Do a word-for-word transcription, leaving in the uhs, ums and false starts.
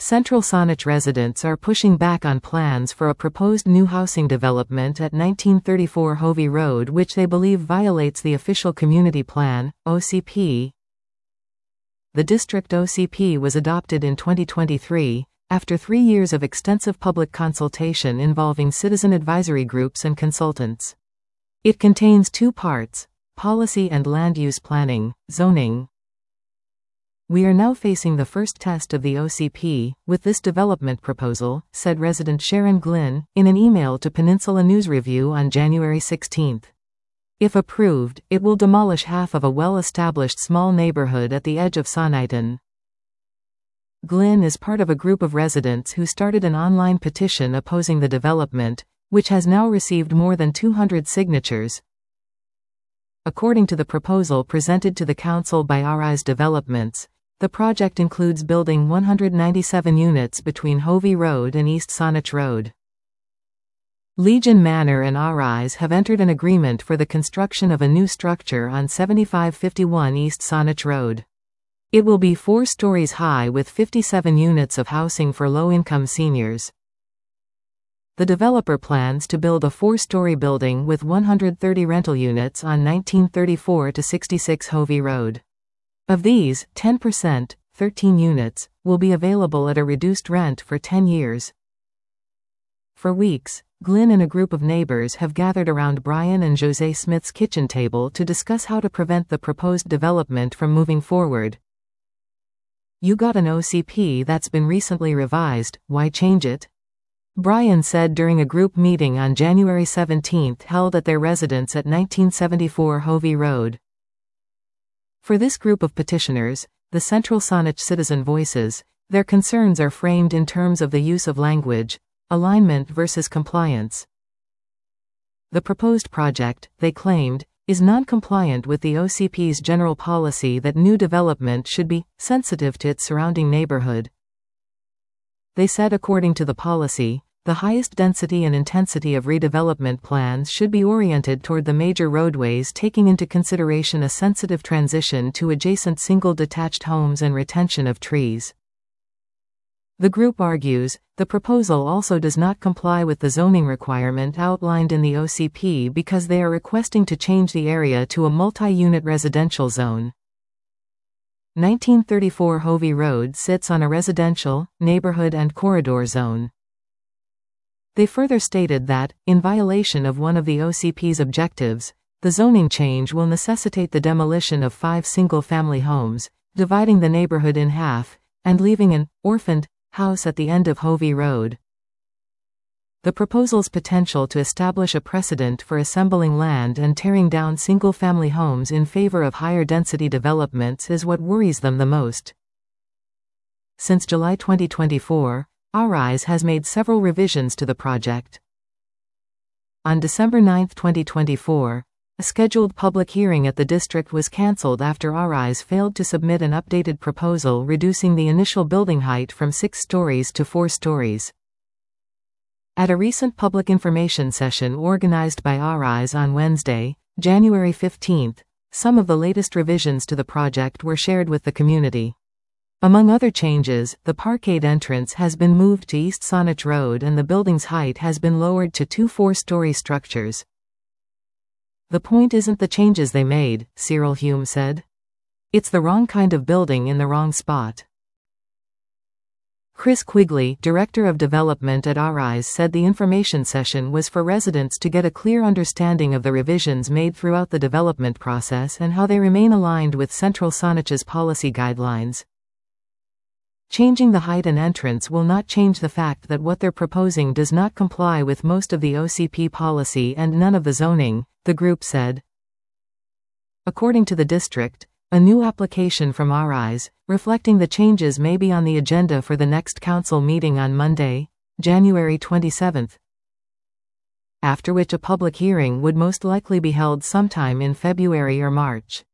Central Saanich residents are pushing back on plans for a proposed new housing development at nineteen thirty-four Hovey Road, which they believe violates the official community plan, O C P. The district O C P was adopted in twenty twenty-three, after three years of extensive public consultation involving citizen advisory groups and consultants. It contains two parts: policy and land use planning, zoning. "We are now facing the first test of the O C P with this development proposal," said resident Sharon Glynn, in an email to Peninsula News Review on January sixteenth. "If approved, it will demolish half of a well-established small neighborhood at the edge of Soniton." Glynn is part of a group of residents who started an online petition opposing the development, which has now received more than two hundred signatures. According to the proposal presented to the council by Arise Developments, the project includes building one hundred ninety-seven units between Hovey Road and East Saanich Road. Legion Manor and Arise have entered an agreement for the construction of a new structure on seventy-five fifty-one East Saanich Road. It will be four stories high with fifty-seven units of housing for low-income seniors. The developer plans to build a four-story building with one hundred thirty rental units on nineteen thirty-four to sixty-six Hovey Road. Of these, ten percent, thirteen units, will be available at a reduced rent for ten years. For weeks, Glynn and a group of neighbors have gathered around Brian and Jose Smith's kitchen table to discuss how to prevent the proposed development from moving forward. "You got an O C P that's been recently revised, why change it?" Brian said during a group meeting on January seventeenth held at their residence at nineteen seventy-four Hovey Road. For this group of petitioners, the Central Saanich Citizen Voices, their concerns are framed in terms of the use of language, alignment versus compliance. The proposed project, they claimed, is non-compliant with the O C P's general policy that new development should be sensitive to its surrounding neighborhood. They said according to the policy, the highest density and intensity of redevelopment plans should be oriented toward the major roadways, taking into consideration a sensitive transition to adjacent single detached homes and retention of trees. The group argues, the proposal also does not comply with the zoning requirement outlined in the O C P because they are requesting to change the area to a multi-unit residential zone. nineteen thirty-four Hovey Road sits on a residential, neighborhood and corridor zone. They further stated that, in violation of one of the O C P's objectives, the zoning change will necessitate the demolition of five single-family homes, dividing the neighborhood in half, and leaving an orphaned house at the end of Hovey Road. The proposal's potential to establish a precedent for assembling land and tearing down single-family homes in favor of higher-density developments is what worries them the most. Since July twenty twenty-four, Arise has made several revisions to the project. On December ninth twenty twenty-four, a scheduled public hearing at the district was cancelled after Arise failed to submit an updated proposal reducing the initial building height from six stories to four stories. At a recent public information session organized by Arise on Wednesday, January fifteenth, some of the latest revisions to the project were shared with the community. Among other changes, the parkade entrance has been moved to East Saanich Road and the building's height has been lowered to two four-story structures. "The point isn't the changes they made," Cyril Hume said. "It's the wrong kind of building in the wrong spot." Chris Quigley, Director of Development at Arise, said the information session was for residents to get a clear understanding of the revisions made throughout the development process and how they remain aligned with Central Saanich's policy guidelines. Changing the height and entrance will not change the fact that what they're proposing does not comply with most of the O C P policy and none of the zoning, the group said. According to the district, a new application from Arise, reflecting the changes may be on the agenda for the next council meeting on Monday, January twenty-seventh. After which a public hearing would most likely be held sometime in February or March.